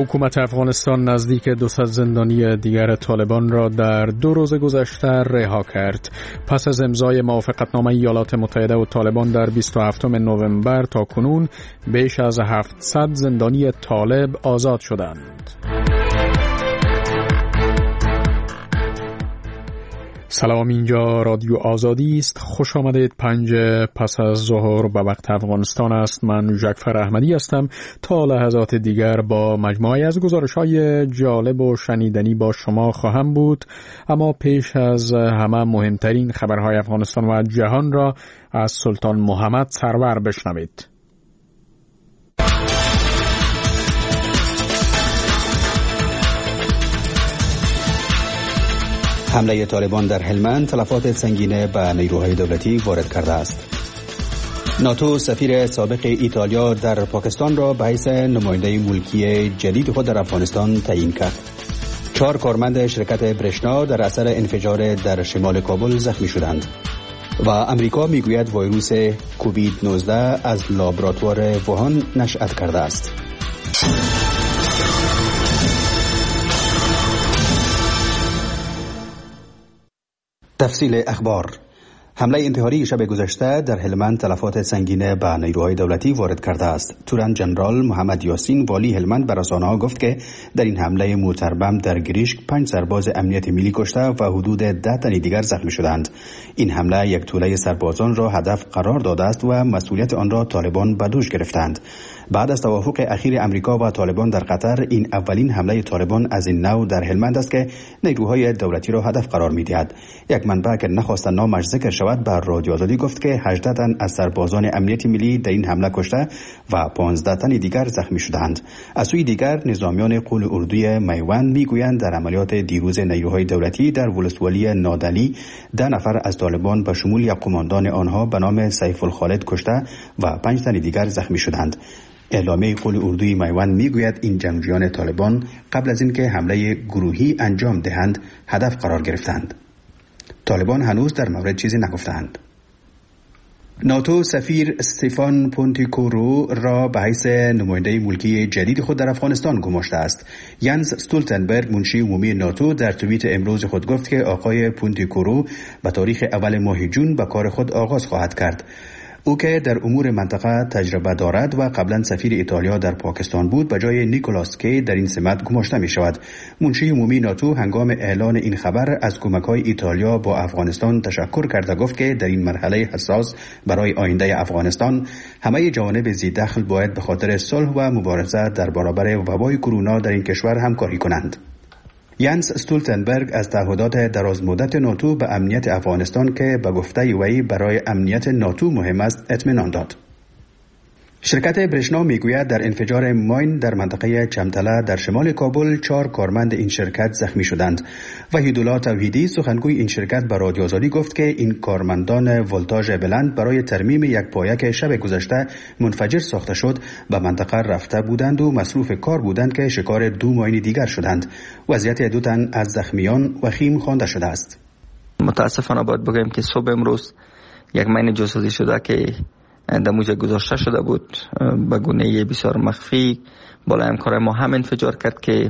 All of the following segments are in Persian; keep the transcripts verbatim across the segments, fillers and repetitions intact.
حکومت افغانستان نزدیک دوصد زندانی دیگر طالبان را در دو روز گذشته رها کرد. پس از امضای موافقتنامه ایالات متحده و طالبان در بیست و هفتم نوامبر تا کنون بیش از هفتصد زندانی طالب آزاد شدند. سلام، اینجا رادیو آزادی است. خوش آمدید. پنج پس از ظهر به وقت افغانستان است. من جعفر احمدی هستم. تا لحظات دیگر با مجموعه از گزارش‌های جالب و شنیدنی با شما خواهم بود، اما پیش از همه مهمترین خبرهای افغانستان و جهان را از سلطان محمد سرور بشنوید. حمله طالبان در هلمند تلفات سنگین به نیروهای دولتی وارد کرده است. ناتو سفیر سابق ایتالیا در پاکستان را به حیث نماینده ملکی جدید خود در افغانستان تعیین کرد. چهار کارمند شرکت برشنا در اثر انفجار در شمال کابل زخمی شدند. و امریکا میگوید ویروس کووید نوزده از لابراتوار ووهان نشأت کرده است. تفصیل اخبار. حمله انتحاری شب گذشته در هلمند تلفات سنگین به نیروهای دولتی وارد کرده است. تورن جنرال محمد یاسین والی هلمند به رسانه‌ها گفت که در این حمله موتربم در گریشک پنج سرباز امنیت ملی کشته و حدود ده تن دیگر زخمی شدند. این حمله یک توله سربازان را هدف قرار داده است و مسئولیت آن را طالبان به دوش گرفتند. بعد از توافق اخیر امریکا و طالبان در قطر، این اولین حمله طالبان از این نوع در هلمند است که نیروهای دولتی را هدف قرار می‌دهد. یک منبع که نخواست نامش ذکر شود بر رادیو آزادی گفت که هجده تن از سربازان امنیت ملی در این حمله کشته و پانزده تن دیگر زخمی شدند. از سوی دیگر نظامیان قول اردوی میوند میگویند در عملیات دیروز نیروهای دولتی در ولسوالی نادلی ده نفر از طالبان به شمول یک قماندان آنها به نام سیف الخالد کشته و پنج تن دیگر زخمی شدند. اعلامیه قول اردوی میوند میگوید این جنگجویان طالبان قبل از اینکه حمله گروهی انجام دهند هدف قرار گرفتند. طالبان هنوز در مورد چیزی نگفتند. ناتو سفیر استفان پونتیکورو را به حیث نماینده ملکی جدید خود در افغانستان گماشته است. ینس استولتنبرگ منشی عمومی ناتو در توییت امروز خود گفت که آقای پونتیکورو به تاریخ اول ماه جون به کار خود آغاز خواهد کرد. او که در امور منطقه تجربه دارد و قبلا سفیر ایتالیا در پاکستان بود، به جای نیکولاس کی در این سمت گماشته می شود. منشی عمومی ناتو هنگام اعلان این خبر از کمک‌های ایتالیا با افغانستان تشکر کرده گفت که در این مرحله حساس برای آینده افغانستان همه جوانب ذی دخل باید به خاطر صلح و مبارزه در برابر وبای کرونا در این کشور همکاری کنند. ینس استولتنبرگ از تعهدات درازمدت ناتو به امنیت افغانستان که به گفته وی برای امنیت ناتو مهم است اطمینان داد. شرکت برشنا میگوید در انفجار ماین در منطقه چمتله در شمال کابل چهار کارمند این شرکت زخمی شدند. وحیدالله توحیدی سخنگوی این شرکت به رادیو آزادی گفت که این کارمندان ولتاژ بلند برای ترمیم یک پایه که شب گذشته منفجر ساخته شد به منطقه رفته بودند و مصروف کار بودند که شکار دو ماین دیگر شدند. وضعیت دو تن از زخمیان وخیم خوانده شده است. متاسفانه باید بگم که صبح امروز یک ماین جاسوسی شده که در موجه گذاشته شده بود به گونه بسیار مخفی بالای همکار ما هم انفجار کرد که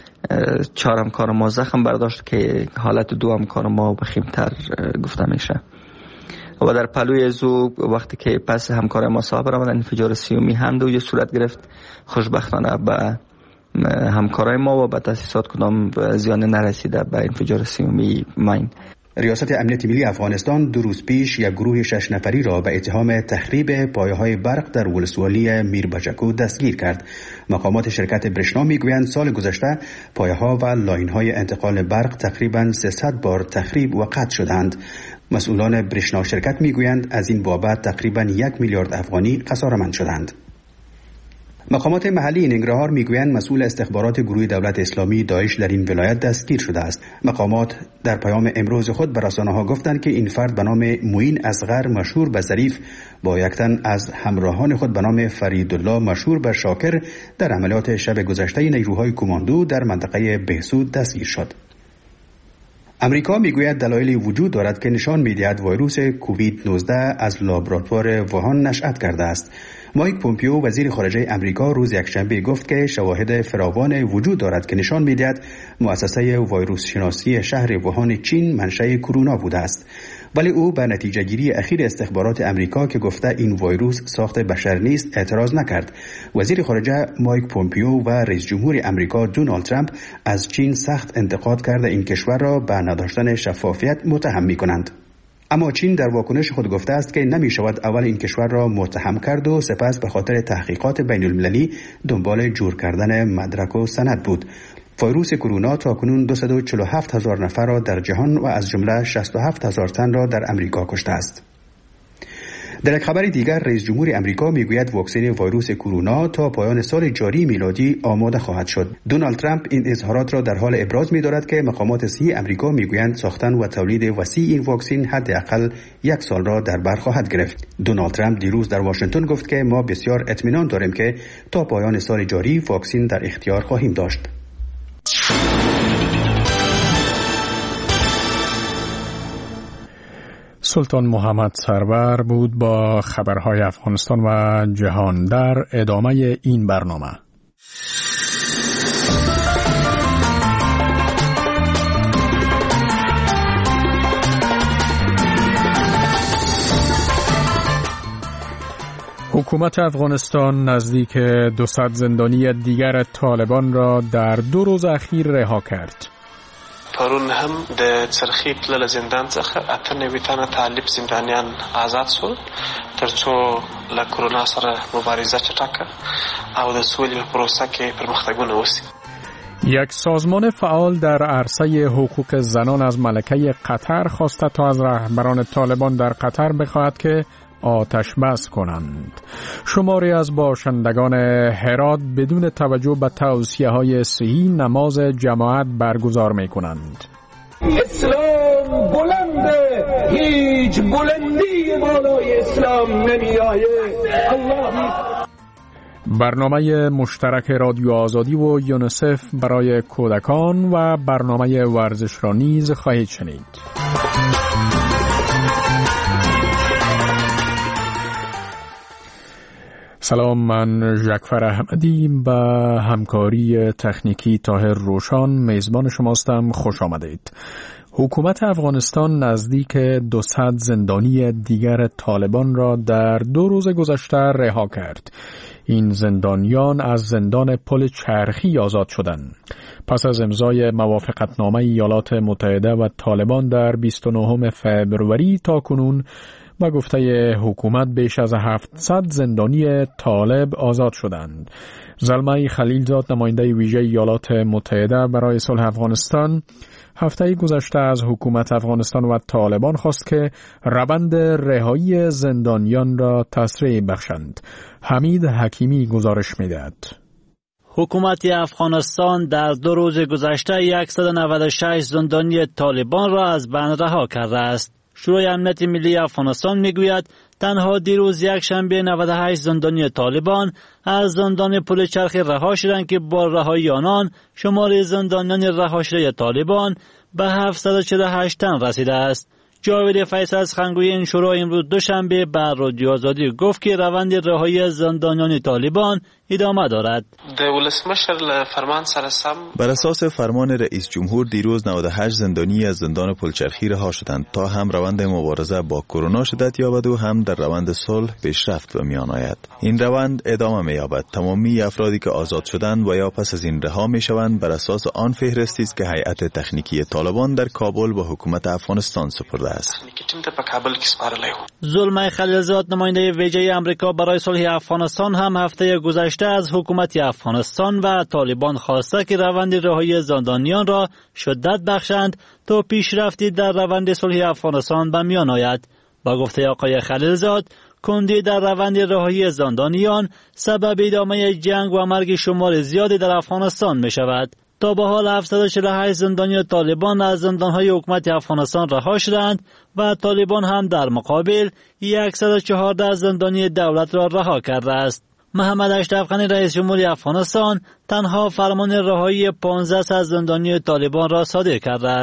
چهار همکار ما زخم برداشت که حالت دو همکار ما وخیم‌تر گفته میشه. و در پلوی زو وقتی که پس همکار ما صاحب را انفجار سیومی هم دو صورت گرفت، خوشبختانه به همکارای ما و به تاسیسات کدام زیان نرسیده به انفجار سیومی ماین. ریاست امنیت ملی افغانستان دو روز پیش یک گروه شش نفری را به اتهام تخریب پایه‌های برق در ولسوالی میربچکو دستگیر کرد. مقامات شرکت برشنا میگویند سال گذشته پایه‌ها و لاین‌های انتقال برق تقریباً سیصد بار تخریب و قطع شدند. مسئولان برشنا شرکت میگویند از این بابت تقریباً یک میلیارد افغانی خساره‌مند شدند. مقامات محلی ننگرهار میگویند مسئول استخبارات گروه دولت اسلامی داعش در این ولایت دستگیر شده است. مقامات در پیام امروز خود به رسانه‌ها گفتند که این فرد به نام معین اصغر مشهور به ظریف با یک تن از همراهان خود به نام فریدالله مشهور به شاکر در عملیات شب گذشته نیروهای کماندو در منطقه بهسود دستگیر شد. امریکا میگوید دلایلی وجود دارد که نشان میدهد ویروس کووید نوزده از لابراتوار ووهان نشأت کرده است. مایک پومپیو وزیر خارجه امریکا روز یکشنبه گفت که شواهد فراوان وجود دارد که نشان می‌دهد مؤسسه ویروس شناسی شهر ووهان چین منشأ کرونا بوده است. ولی او به نتیجه گیری اخیر استخبارات امریکا که گفته این ویروس ساخت بشر نیست اعتراض نکرد. وزیر خارجه مایک پومپیو و رئیس جمهور امریکا دونالد ترامپ از چین سخت انتقاد کرده این کشور را به نداشتن شفافیت متهم می‌کنند. اما چین در واکنش خود گفته است که نمی شود اول این کشور را متهم کرد و سپس به خاطر تحقیقات بین المللی دنبال جور کردن مدرک و سند بود. ویروس کرونا تاکنون دویست و چهل و هفت هزار نفر را در جهان و از جمله شصت و هفت هزار تن را در امریکا کشته است. در یک خبر دیگر رئیس جمهور امریکا میگوید واکسن ویروس کرونا تا پایان سال جاری میلادی آماده خواهد شد. دونالد ترامپ این اظهارات را در حال ابراز می‌دارد که مقامات صحی امریکا میگویند ساختن و تولید وسیع این واکسن حداقل یک سال را در بر خواهد گرفت. دونالد ترامپ دیروز در واشنگتن گفت که ما بسیار اطمینان داریم که تا پایان سال جاری واکسن در اختیار خواهیم داشت. سلطان محمد سرور بود با خبرهای افغانستان و جهان. در ادامه این برنامه حکومت افغانستان نزدیک دویست زندانی دیگر طالبان را در دو روز اخیر رها کرد. پرون هم د چرخی تلل زندان څخه اته نوي تنه طالب زندانیان آزاد شول ترڅو له کرونا سره مبارزه چټکه او د سولې په پروسه کې پرمختګونه وشي. یک سازمان فعال در عرصه حقوق زنان از ملکه قطر خواسته تا از رهبران طالبان در قطر بخواهد که آتش بس کنند. شماری از باشندگان هرات بدون توجه به توصیه‌های صحی نماز جماعت برگزار می‌کنند. اسلام بلنده، هیچ بلندی بالای اسلام نمی‌آید. الله. برنامه مشترک رادیو آزادی و یونیسف برای کودکان و برنامه ورزش را نیز خواهید شنید. سلام، من ژکفر احمدی به همکاری تکنیکی طاهر روشان میزبان شماستم. خوش آمدید. حکومت افغانستان نزدیک دویست زندانی دیگر طالبان را در دو روز گذشته رها کرد. این زندانیان از زندان پل چرخی آزاد شدند. پس از امضای موافقتنامه ایالات متحده و طالبان در بیست و نهم فوریه تا کنون با گفته حکومت بیش از هفتصد زندانی طالب آزاد شدند. زلمه خلیلزاد نماینده ویژه ایالات متحده برای صلح افغانستان هفته گذشته از حکومت افغانستان و طالبان خواست که روند رهایی زندانیان را تسریع بخشند. حمید حکیمی گزارش می‌دهد. حکومت افغانستان در دو روز گذشته صد و نود و شش زندانی طالبان را از بند رها کرده است. شورای امنیت ملی افغانستان میگوید تنها دیروز یک شنبه نود و هشت زندانی طالبان از زندان پل چرخی رها شدند که با رهایی آنان شمار زندانیان رها شده طالبان به هفتصد و چهل و هشت تن رسیده است. جاوید فیصل از خنگوی این شورا امروز دوشنبه بر رادیو آزادی گفت که روند رهایی زندانیان طالبان ادامه دارد. بر اساس فرمان رئیس جمهور دیروز نود و هشت زندانی از زندان پلچرخی رها شدند تا هم روند مبارزه با کرونا شدت یابد و هم در روند صلح پیشرفت به میان آید. این روند ادامه می‌یابد. تمامی افرادی که آزاد شدند و یا پس از این رها می‌شوند بر اساس آن فهرستی است که هیئت تکنیکی طالبان در کابل به حکومت افغانستان سپرده است. زلمه خلیلزاد نماینده ویژه آمریکا برای صلح افغانستان هم هفته گذشته از حکومت افغانستان و طالبان خواسته که روند رهایی زندانیان را شدت بخشند تا پیشرفتی در روند صلح افغانستان به میان آید. با گفته آقای خلیلزاد، کندی در روند رهایی زندانیان سبب ادامه جنگ و مرگ شمار زیادی در افغانستان می شود. تا به حال هفتصد و چهل و هشت زندانی طالبان از زندانهای حکومت افغانستان رها شدند و طالبان هم در مقابل صد و چهارده زندانی دولت را رها کرده است. محمد اشرف غنی رئیس جمهور افغانستان تنها فرمان رهایی پانزده از زندانی طالبان را صادر کرده است.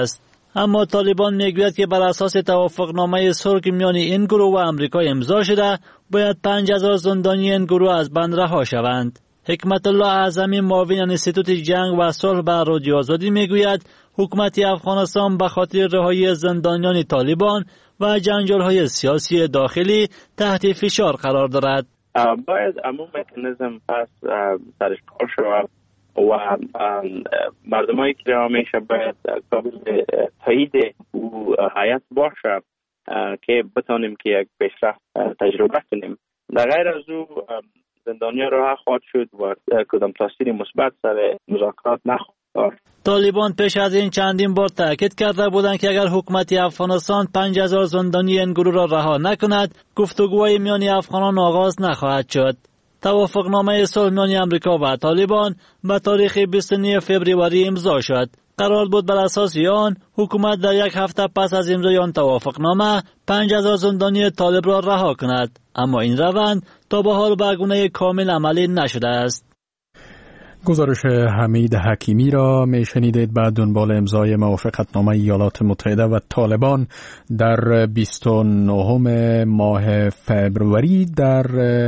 اما طالبان میگوید که بر اساس توافقنامه صلح میان این گروه و آمریکا امضا شده باید پنج هزار زندانی این گروه از بند رها شوند. حکمت الله اعظمی معاون انستیتوت جنگ و صلح به رادیو آزادی میگوید حکومت افغانستان به خاطر رهایی زندانیان طالبان و جنجال‌های سیاسی داخلی تحت فشار قرار دارد. باید عموم مکانیزم پس سرش کار شود و مردمایی که همیشه باید قابل تایید و حیات باشه که بتانیم که یک پیشرفت تجربه کنیم. در غیر از او زندانیان رها خواهد شد و کدام تاثیر مثبت سر مذاکرات نخواهد داشت. طالبان پیش از این چندین بار تاکید کرده بودند که اگر حکومت افغانستان پنج هزار زندانی این گروه را رها نکند، گفتگوهای میان افغانان آغاز نخواهد شد. توافقنامه صلح میان آمریکا و طالبان به تاریخ بیست و نه فوریه امضا شد. قرار بود بر اساس آن حکومت در یک هفته پس از امضای آن توافقنامه پنج هزار زندانی طالب را رها کند، اما این روند تا به حال به گونه کامل عملی نشده است. گزارش حمید حکیمی را می شنیدید. بعد دنبال امضای موافقتنامه ایالات متحده و طالبان در بیست و نه ماه فوریه در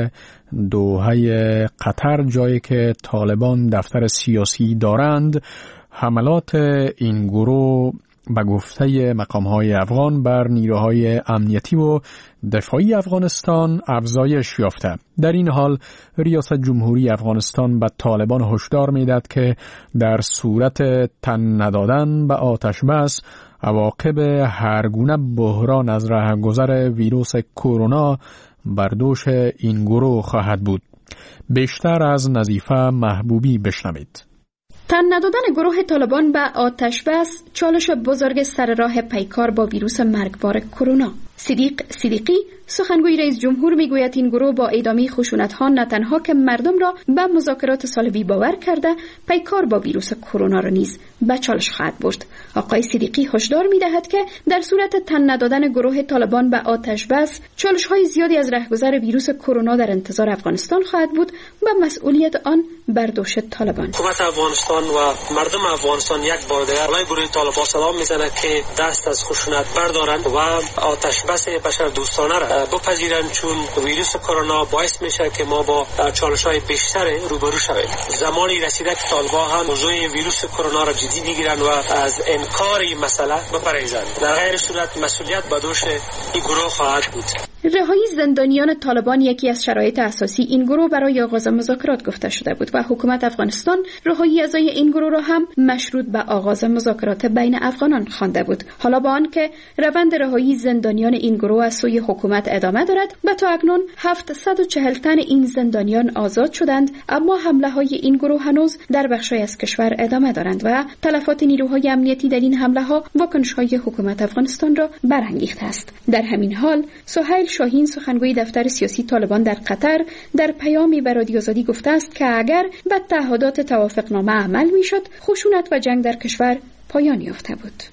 دوحه قطر، جایی که طالبان دفتر سیاسی دارند، حملات این گروه به گفته مقام‌های افغان بر نیروهای امنیتی و دفاعی افغانستان افزایش یافته. در این حال ریاست جمهوری افغانستان به طالبان هشدار می‌دهد که در صورت تن ندادن به آتش بس عواقب هر گونه بحران از رهگذر ویروس کرونا بر دوش این گروه خواهد بود. بیشتر از نظیفه محبوبی بشنوید. تن ندادن گروه طالبان به آتش بس چالش بزرگ سر راه پیکار با ویروس مرگبار کرونا. صدیق صدیقی سخنگوی رئیس جمهور میگوید این گروه با ادامه خشونت‌ها نه تنها که مردم را به مذاکرات صلحی باور کرده، پیکار با ویروس کرونا را نیز به چالش خواهد برد. آقای صدیقی هشدار می‌دهد که در صورت تن ندادن گروه طالبان به آتش بس، چالش‌های زیادی از رهگذر ویروس کرونا در انتظار افغانستان خواهد بود و مسئولیت آن بر دوش طالبان. حکومت افغانستان و مردم افغانستان یک بار دیگر علیه گروه طالبان سلام می‌زنند که دست از خشونت بردارند و آتش بس بشر دوستانه را بپذیرند، چون ویروس کرونا باعث میشه که ما با چالش‌های بیشتر روبرو شویم. زمانی رسیده که طالبان هم موضوع ویروس کرونا را جدی بگیرند و از انکار این مسئله بپرهیزند. در غیر صورت مسئولیت به دوش این گروه خواهد بود. رهایی زندانیان طالبان یکی از شرایط اساسی این گروه برای آغاز مذاکرات گفته شده بود و حکومت افغانستان رهایی اعضای این گروه را هم مشروط به آغاز مذاکرات بین افغانان خوانده بود. حالا با آنکه روند رهایی زندانیان این گروه از سوی حکومت ادامه دارد و تا اکنون هفتصد و چهل تن این زندانیان آزاد شدند، اما حمله های این گروه هنوز در بخش‌های از کشور ادامه دارند و تلفات نیروهای امنیتی در این حمله ها واکنش‌های حکومت افغانستان را برانگیخته است. در همین حال سهیل شاهین سخنگوی دفتر سیاسی طالبان در قطر در پیامی به رادیو آزادی گفته است که اگر به تعهدات توافقنامه عمل میشد، خشونت و جنگ در کشور پایان یافته بود.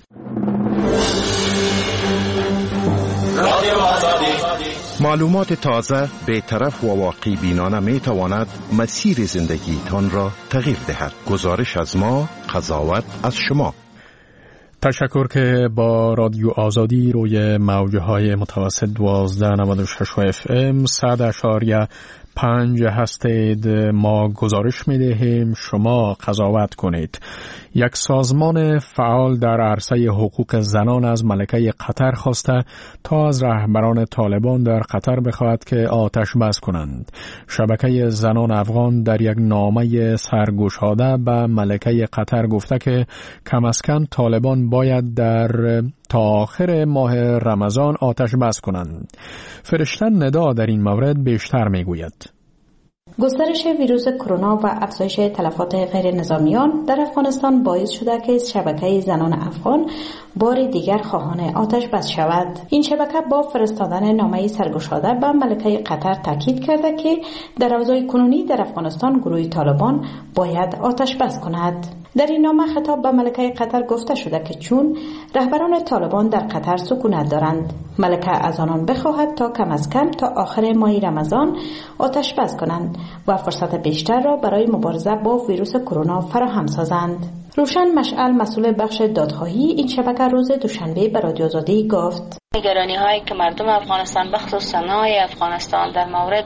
معلومات تازه، بی‌طرف و واقعی بینانه می تواند مسیر زندگیتان را تغییر دهد. گزارش از ما، قضاوت از شما. تشکر که با رادیو آزادی روی موجه های متوسط دوازده نود و شش اف ام صد اشاریه پنج هستید. ما گزارش می دهیم، شما قضاوت کنید. یک سازمان فعال در عرصه حقوق زنان از ملکه قطر خواسته تا از رهبران طالبان در قطر بخواهد که آتش بس کنند. شبکه زنان افغان در یک نامه سرگشاده به ملکه قطر گفته که کم از کم طالبان باید در تا آخر ماه رمضان آتش بس کنند. فرشته ندا در این مورد بیشتر میگوید. گسترش ویروس کرونا و افزایش تلفات غیر نظامیان در افغانستان باعث شده که شبکه زنان افغان بار دیگر خواهان آتش بس شود. این شبکه با فرستادن نامه سرگشاده به ملکه قطر تاکید کرده که در اوضاع کنونی در افغانستان گروه طالبان باید آتش بس کند. در این نامه خطاب به ملکه قطر گفته شده که چون رهبران طالبان در قطر سکونت دارند، ملکه از آنان بخواهد تا کم از کم تا آخر ماه رمضان آتش بس کنند و فرصت بیشتر را برای مبارزه با ویروس کرونا فراهم سازند. روشن مشعل مسئول بخش دادخواهی این شبکه روز دوشنبه به رادیو آزادی گفت نگرانی هایی که مردم افغانستان بخصوص صنایع افغانستان در مورد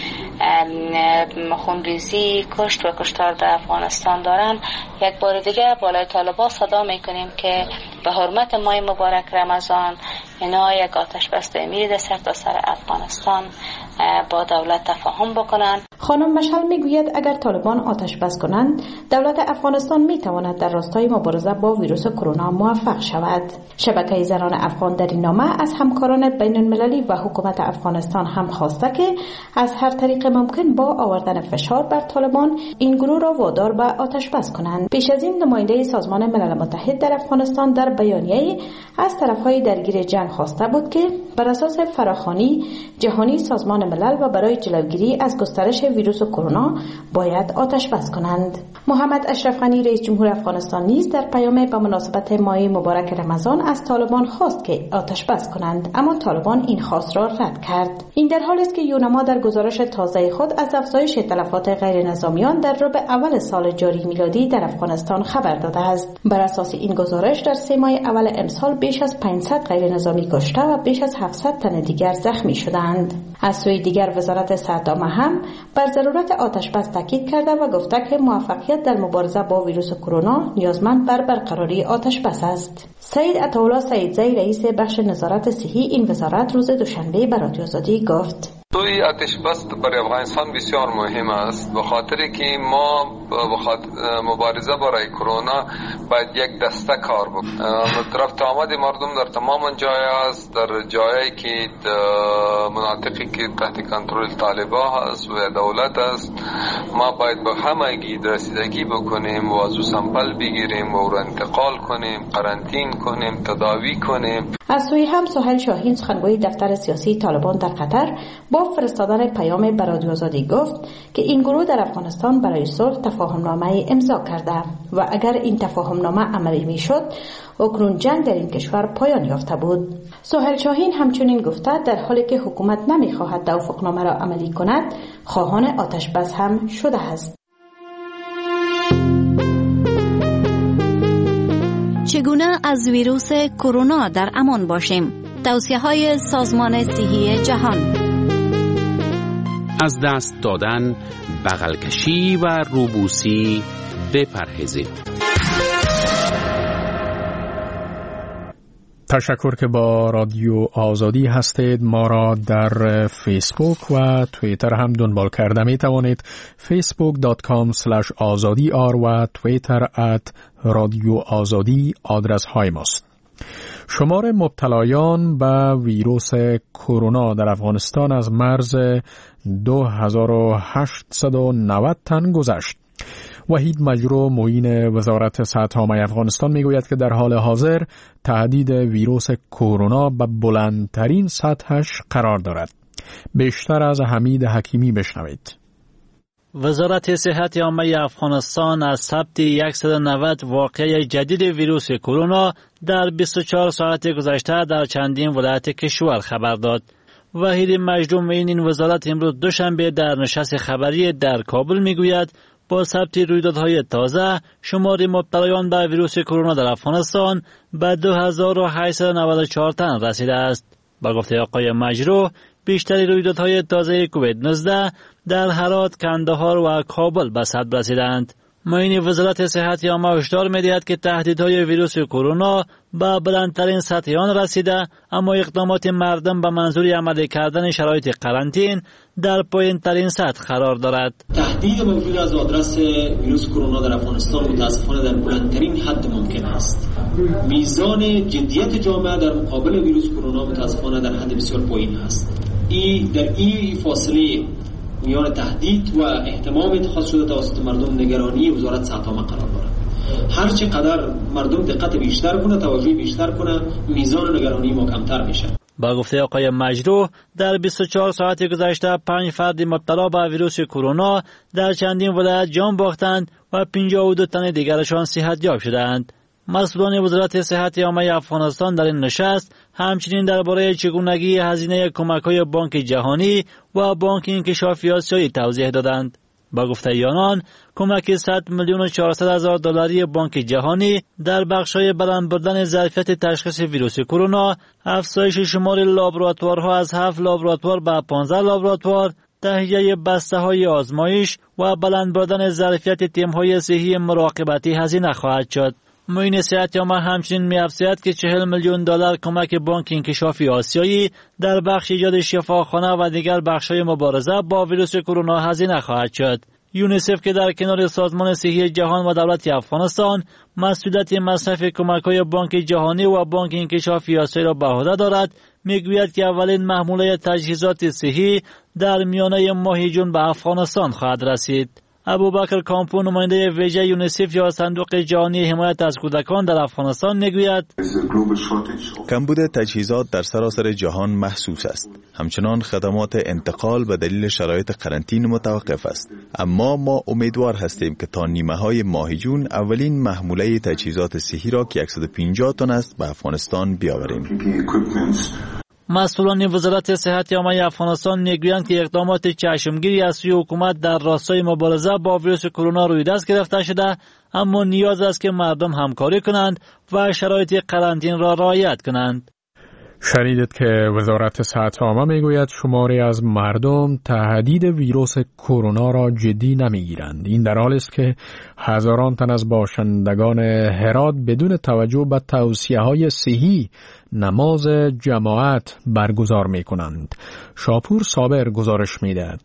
خونریزی، کشت و کشتار در افغانستان دارن، یک بار دیگه بالای طالبان صدا میکنیم که به حرمت ماه مبارک رمضان اینا یک آتش بس تعمیر سر تا سر افغانستان با دولت تفاهم بکنن. خانم مشعل میگوید اگر طالبان آتش بس کنند دولت افغانستان میتواند در راستای مبارزه با ویروس کرونا موفق شود. شبکه زنان افغان در این نامه از همکاران بین المللی و حکومت افغانستان هم خواسته که از هر طریق ممکن با آوردن فشار بر طالبان این گروه را وادار به آتش بس کنند. پیش از این نماینده سازمان ملل متحد در افغانستان در بیانیه‌ای از طرفهای درگیر جنگ خواسته بود که بر اساس فراخوانی جهانی سازمان ملل و برای جلوگیری از گسترش ویروس کرونا باید آتش بس کنند. محمد اشرف غنی رئیس جمهور افغانستان نیز در پیام به مناسبت ماه مبارک رمضان از طالبان خواست که آتش بس کنند، اما طالبان این خواست را رد کرد. این در حالی است که یونما در گزارش تازه خود از افزایش تلفات غیر نظامیان در ربع اول سال جاری میلادی در افغانستان خبر داده است. بر اساس این گزارش در سه ماه اول امسال بیش از پانصد غیر نظامی کشته و بیش از هفتصد تن دیگر زخمی شدند. از سوی دیگر وزارت صحت‌عامه هم بر ضرورت آتش بس تاکید کرده و گفته که موفقیت در مبارزه با ویروس کرونا نیازمند بر برقراری آتش بس است. سید عطاالله سیدزی رئیس بخش نظارت صحی این وزارت روز دوشنبه به رادیو آزادی گفت توی آتش بس برای افغانستان بسیار مهم است، به خاطر که ما مبارزه برای کرونا باید یک دسته کار بکنیم. رفت آمد مردم در تمام جای است، در جایی که مناطقی که تحت کنترل طالبان هست و دولت است، ما باید به همگی رسیدگی بکنیم و از او سمپل بگیریم و او را انتقال کنیم، قرنطین کنیم، تداوی کنیم. از سوی هم سهیل شاهین سخنگوی دفتر سیاسی طالبان در قطر با فرستادن پیام به رادیو آزادی گفت که این گروه در افغانستان برای صلح تفاهمنامه امضا کرده و اگر این تفاهمنامه عملی میشد اکنون جنگ در این کشور پایان یافته بود. سهیل شاهین همچنین گفته در حالی که حکومت نمیخواهد توافقنامه را عملی کند خواهان آتش بس هم شده است. چگونه از ویروس کرونا در امان باشیم؟ توصیه‌های سازمان صحی جهان: از دست دادن، بغل کشی و روبوسی بپرهیزید. تشکر که با رادیو آزادی هستید. ما را در فیسبوک و توییتر هم دنبال کرده می توانید. فیسبوک دات کام اسلش آزادی آر و توییتر ات رادیو آزادی آدرس های ماست. شمار مبتلایان به ویروس کرونا در افغانستان از مرز دو هزار و هشتصد و نود تن گذشت. وحید مجرو معین وزارت صحت‌عامه افغانستان میگوید که در حال حاضر تهدید ویروس کرونا به بلندترین سطحش قرار دارد. بیشتر از حمید حکیمی بشنوید. وزارت صحت عامه افغانستان از ثبت صد و نود واقعه جدید ویروس کرونا در بیست و چهار ساعت گذشته در چندین ولایت کشور خبر داد. وحید مجرو معین این وزارت امروز دوشنبه در نشست خبری در کابل میگوید با ثبت رویدادهای تازه شمار مبتلایان به ویروس کرونا در افغانستان به دو هزار و هشتصد و نود و چهار تن رسیده است. با گفته آقای مجرو بیشتر رویدادهای تازه کووید نوزده در هرات، کندهار و کابل به ثبت رسیدند. معین وزارت صحت عامه هشدار می‌دهد که تهدیدهای ویروس کرونا به بلندترین سطح آن رسیده، اما اقدامات مردم به منظور عملی کردن شرایط قرنطین در پایین‌ترین سطح قرار دارد. تهدید موجود از آدرس ویروس کرونا در افغانستان متاسفانه در بلندترین حد ممکن است. میزان جدیت جامعه در مقابل ویروس کرونا متاسفانه در حد بسیار پایین است. این در این فاصله میان تهدید و احتمام اتخاذ شده توسط مردم نگرانی وزارت صحت‌عامه قرار دارد. هر چقدر مردم دقت بیشتر کنه، توجه بیشتر کنه، میزان نگرانی ما کمتر میشه. با گفته آقای مجرو در بیست و چهار ساعت گذشته پنج فرد مبتلا به ویروس کرونا در چندین ولایت جان باختند و پنجاه و دو تن دیگرشان صحتیاب شدند. مسئولان وزارت صحت عامه افغانستان در این نشست همچنین درباره چگونگی هزینه کمک‌های بانک جهانی و بانک انکشافی آسیایی توضیح دادند. با گفته آنان کمک صد میلیون و چهارصد هزار دلاری بانک جهانی در بخش‌های بلند بردن ظرفیت تشخیص ویروس کرونا، افزایش شمار لابراتوارها از هفت لابراتوار به پانزده لابراتوار، تهیه بسته‌های آزمایش و بلند بردن ظرفیت تیم‌های صحی مراقبتی هزینه خواهد شد. معین صحت عامه همچنین می‌افزاید که چهل میلیون دلار کمک بانک انکشافی آسیایی در بخش ایجاد شفاخانه و دیگر بخش‌های مبارزه با ویروس کرونا هزینه خواهد شد. یونیسف که در کنار سازمان صحی جهان و دولت افغانستان مسئولیت مصرف کمک‌های بانک جهانی و بانک انکشافی آسیایی را به عهده دارد، میگوید که اولین محموله تجهیزات صحی در میانه ماه جون به افغانستان خواهد رسید. ابوبکر کامپو نماینده ویژه یونیسف یا صندوق جهانی حمایت از کودکان در افغانستان میگوید کمبود تجهیزات در سراسر جهان محسوس است. همچنان خدمات انتقال به دلیل شرایط قرنطینه متوقف است. اما ما امیدوار هستیم که تا نیمه های ماه جون اولین محموله تجهیزات صحی را که صد و پنجاه تن است به افغانستان بیاوریم. مسئولان وزارت صحت عامه افغانستان میگویند که اقدامات چشمگیری از سوی حکومت در راستای مبارزه با ویروس کرونا روی دست گرفته شده، اما نیاز است که مردم همکاری کنند و شرایط قرنطینه را رعایت کنند. شنیدید که وزارت صحت عامه میگوید شماری از مردم تهدید ویروس کرونا را جدی نمیگیرند. این در حالی است که هزاران تن از باشندگان هرات بدون توجه به توصیه‌های صحی نماز جماعت برگزار می‌کنند. شاپور صابر گزارش می‌دهد.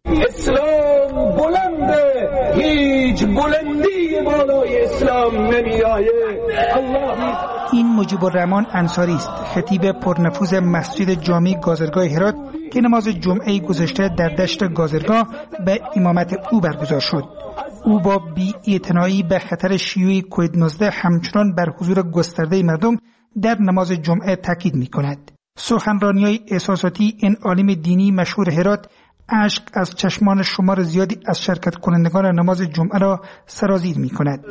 اسلام بلنده، هیچ بلندی بالای اسلام نمی‌آید. الله. این مجیب الرحمن انصاری است، خطیب پرنفوذ مسجد جامع گازرگاه هرات که نماز جمعه گذشته در دشت گازرگاه به امامت او برگزار شد. او با بی‌اعتنایی به خطر شیوع کووید نوزده همچنان بر حضور گسترده مردم در نماز جمعه تاکید می‌کند. سخنرانی‌های احساساتی این عالم دینی مشهور هرات اشک از چشمان شمار زیادی از شرکت کنندگان نماز جمعه را سرازیر می کند.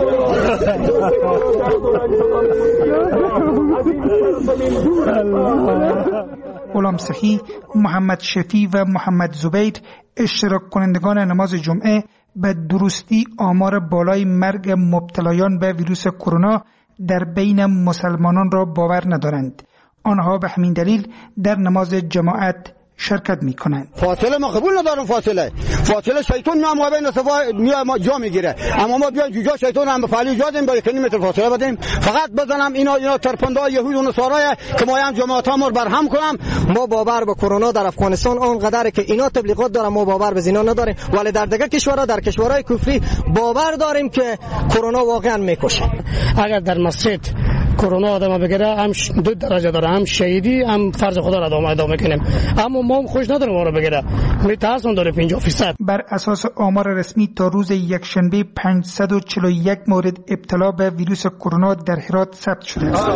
غلام سخی، محمد شفی و محمد زبیر اشتراک کنندگان نماز جمعه به درستی آمار بالای مرگ مبتلایان به ویروس کرونا در بین مسلمانان را باور ندارند. آنها به همین دلیل در نماز جماعت شرکت میکنند. فاصله ما قبول ندارم. فاصله فاصله شیطان میام ما بین صفا ما جا میگیره، اما ما بیایم جوجا شیطان هم به فعلی جا دیم با یک متر فاصله بدیم. فقط بزنم اینا اینا ترپنده یهود و نصارای که ما هم جماعت ها برهم کنم. ما باور به کرونا در افغانستان آنقدر که اینا تبلیغات دارن، ما باور به زینا نداریم، ولی در دیگر کشورها، در کشورهای کفری باور داریم که کرونا واقعا میکشه. اگر در مسجد کرونا آدم بگیره هم دو درجه داره، هم شهیدی هم فرض خدا را ادامه ادامه کنیم، اما ما هم خوش نداریم ما رو بگیره، میترسون داره پنجاه درصد. بر اساس آمار رسمی تا روز یکشنبه پانصد و چهل و یک مورد ابتلا به ویروس کرونا در هرات ثبت شده است.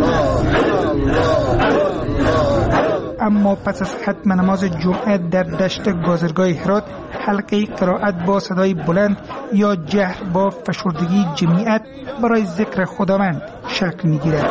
اما پس از ختم نماز جمعه در دشت گازرگاه هرات حلقه قرائت با صدای بلند یا جهر با فشردگی جمعیت برای ذکر خداوند شکل می‌گیرد.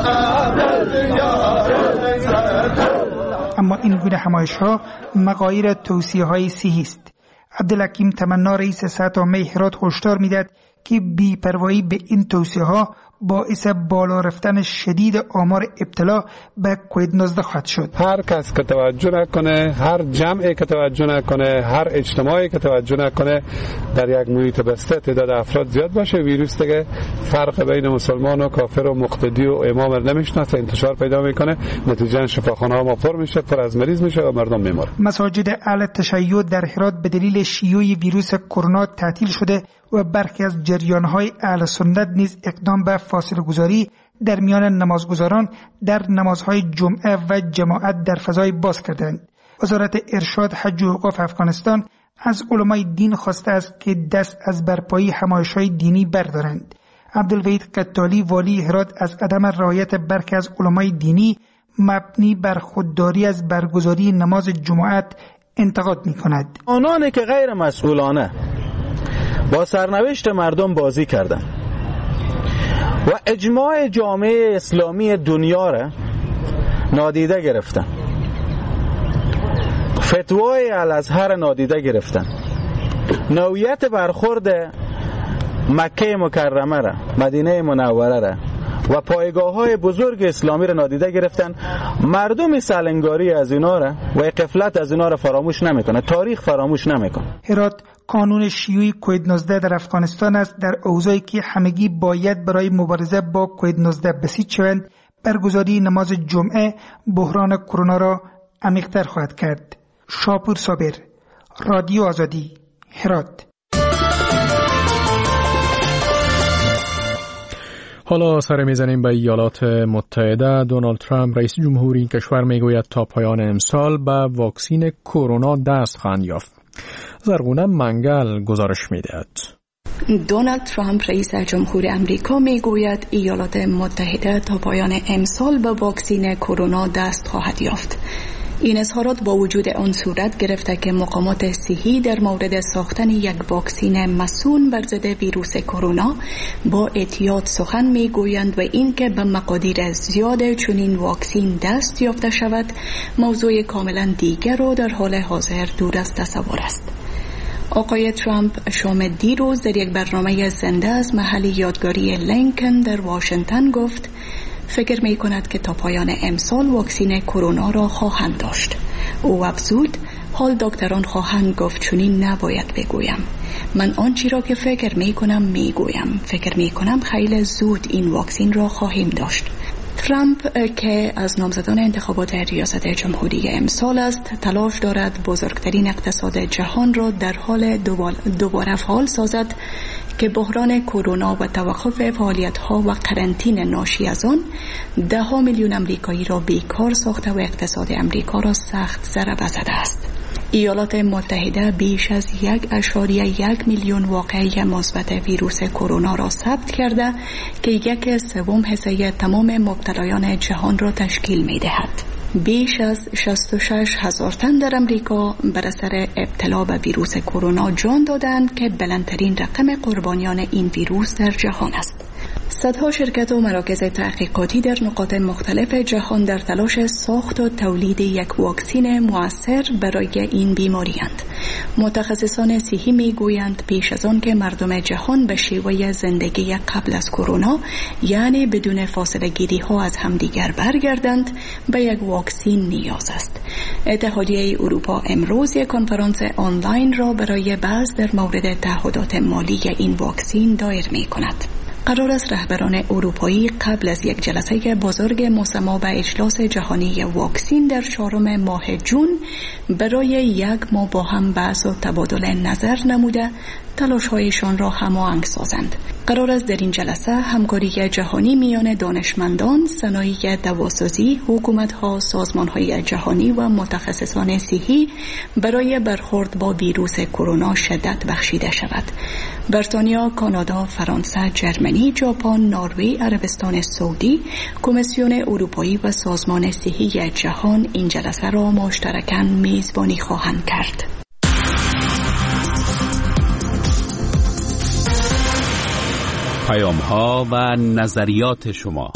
اما این گونه همایش‌ها مغایر توصیه‌های صحی است. عبدالحکیم تمنا رئیس صحت عامه هرات هشدار می‌دهد که بی‌پروایی به این توصیه‌ها باعث بالا رفتن شدید آمار ابتلا به کووید نوزده خواهد شد. هر کس که توجه نکنه، هر جمعی که توجه نکنه، هر اجتماعی که توجه نکنه، در یک محیط بسته تعداد افراد زیاد باشه، ویروس دیگه فرق بین مسلمان و کافر و مقتدی و امام رو نمیشناسه، انتشار پیدا میکنه، نتیجه شفاخانه ها ما پر میشه، پر از مریض میشه و مردم میمیرن. مساجد اهل تشیع در هرات به دلیل شیوع ویروس کرونا تعطیل شده و برخی از جریان‌های اهل سنت نیز اقدام به فاصله گذاری در میان نمازگزاران در نمازهای جمعه و جماعت در فضای باز کردند. وزارت ارشاد حج و اوقاف افغانستان از علمای دین خواسته است که دست از برپایی همایش‌های دینی بردارند. عبدالوحید قتالی والی هرات از عدم رعایت برخی از علمای دینی مبنی بر خودداری از برگزاری نماز جماعت انتقاد می‌کند. آنانی که غیر مسئولانه با سرنوشت مردم بازی کردن و اجماع جامعه اسلامی دنیا را نادیده گرفتن، فتوای الازهر نادیده گرفتن، نوعیت برخورد مکه مکرمه را، مدینه منوره را و پایگاه های بزرگ اسلامی را نادیده گرفتن. مردم سالنگاری از اینا را و غفلت از اینا را فراموش نمیکنه، تاریخ فراموش نمیکنه. هرات قانون شیوع کووید نوزده در افغانستان است. در اوضاعی که همگی باید برای مبارزه با کووید نوزده بسیج شوند، برگزاری نماز جمعه بحران کرونا را عمیق‌تر خواهد کرد. شاپور صابر، رادیو آزادی، هرات. حالا سر میزنیم به ایالات متحده. دونالد ترامپ رئیس جمهوری این کشور میگوید تا پایان امسال به واکسین کرونا دست خواهند یافت. زرغونه منگل گزارش میدهد. دونالد ترامپ رئیس جمهور امریکا میگوید ایالات متحده تا پایان امسال به واکسین کرونا دست خواهد یافت. این اظهارات با وجود آن صورت گرفته که مقامات صحی در مورد ساختن یک واکسین مسون بر ضد ویروس کرونا با احتیاط سخن میگویند و اینکه به مقادیر زیاد چنین واکسین دست یافته شود موضوع کاملا دیگر و در حال حاضر دور از تصور است. آقای ترامپ شام دیروز در یک برنامه زنده از محل یادگاری لینکن در واشنگتن گفت فکر می کند که تا پایان امسال واکسین کرونا را خواهند داشت. او افزود حال دکتران خواهند گفت چنین نباید بگویم. من آنچه را که فکر می کنم می گویم. فکر می کنم خیلی زود این واکسین را خواهیم داشت. ترامپ که از نامزدان انتخابات ریاست جمهوری امسال است تلاش دارد بزرگترین اقتصاد جهان را در حال دوباره فعال سازد که بحران کرونا و توقف فعالیت‌ها و قرنطینه ناشی از آن ده ها میلیون امریکایی را بیکار ساخته و اقتصاد امریکا را سخت ضربه زده است. ایالات متحده بیش از یک اشاریه یک میلیون واقعه مثبت ویروس کرونا را ثبت کرده که یک سوم حصه تمام مبتلایان جهان را تشکیل می دهد. بیش از شصت و شش هزار تن در امریکا بر اثر ابتلا به ویروس کرونا جان دادند که بلندترین رقم قربانیان این ویروس در جهان است. صدها شرکت و مراکز تحقیقاتی در نقاط مختلف جهان در تلاش ساخت و تولید یک واکسین مؤثر برای این بیماری اند. متخصصان صحی میگویند پیش از آن که مردم جهان به شیوه زندگی قبل از کرونا یعنی بدون فاصله گیری ها از همدیگر برگردند به یک واکسین نیاز است. اتحادیه اروپا امروز یک کنفرانس آنلاین را برای بحث در مورد تعهدات مالی این واکسین دایر می کند. قرار است رهبران اروپایی قبل از یک جلسه بزرگ مسما به اجلاس جهانی واکسین در چهارم ماه جون برای یک ماه با هم بحث و تبادل نظر نموده تلاش‌هایشان را هماهنگ سازند. قرار است در این جلسه همکاری جهانی میان دانشمندان، صنایع دواسازی، حکومت‌ها، سازمان‌های جهانی و متخصصان صحی برای برخورد با ویروس کرونا شدت بخشیده شود. بریتانیا، کانادا، فرانسه، جرمنی، ژاپن، نروژ، عربستان سعودی، کمیسیون اروپایی و سازمان صحی جهان این جلسه را مشترکاً میزبانی خواهند کرد. پیام‌ها و نظریات شما.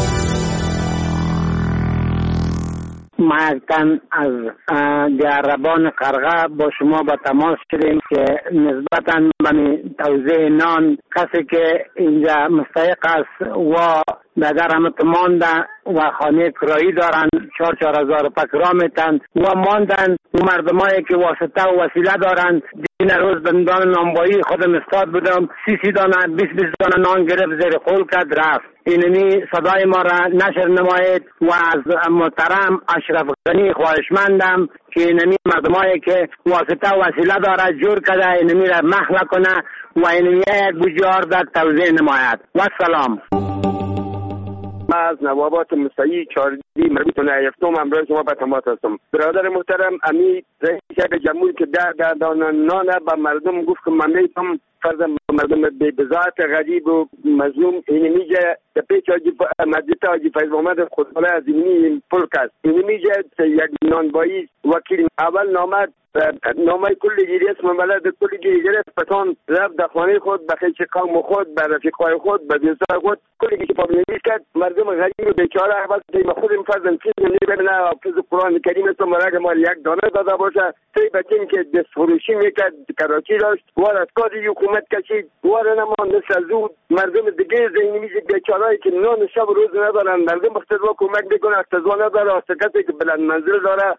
ما یک تن از دیاربان قرغه با شما به تماس شدیم که نسبتاً به توزیع نان کسی که اینجا مستحق است و در رحمت ماندن و خانه کرایی دارن چهار چهار هزار پک را میتن و ماندن و مردمایی که واسطه و وسیله دارن. این روز بندان نانبایی خودم استاد بودم سی سی دانه بیس بیس دانه نان گرفت زیر خول کرد رفت. اینمی صدای ما را نشر نمایید و از محترم اشرف غنی خواهشمندم که اینمی مردمایی که واسطه و وسیله داره جور کده اینمی را محو کنه و اینمی یک بجار در توزیع نماید. و سلام. از نوابات مستعی چاردی مربوط به یفتم امروز شما به تماس هستم. برادر محترم امی رئیس جمهور که در در نان به مردم گفت که من میتونم فرض مردم به بذات غریب و مظلوم اینمی جه در پیچ آجی مجلس آجی فیض محمد خودخاله از اینمی پلک است. اینمی جه یک نانبایی وکیل اول نامد نامه کلگیری اسم ملت کلگیری گرفت پتان رفت در خانه خود به خیش قوم خود به رفیقای خود به دوستای خود کلگی که پابلنویس کرد مردم غریب و بیچاره احوال دیم خودم فرضم چیز نمیبینه حافظ قرآن کریم است مرگ مال یک دانه داده باشه سی بچین که دست فروشی میکرد کراچی داشت وار از کار حکومت کشید وار نمان مثل زود مردم دیگه زینی میشه بیچارهایی که نان شب روز ندارن مردم اقتضا کمک میکنه اقتضا نداره است کسی که بلند منزل داره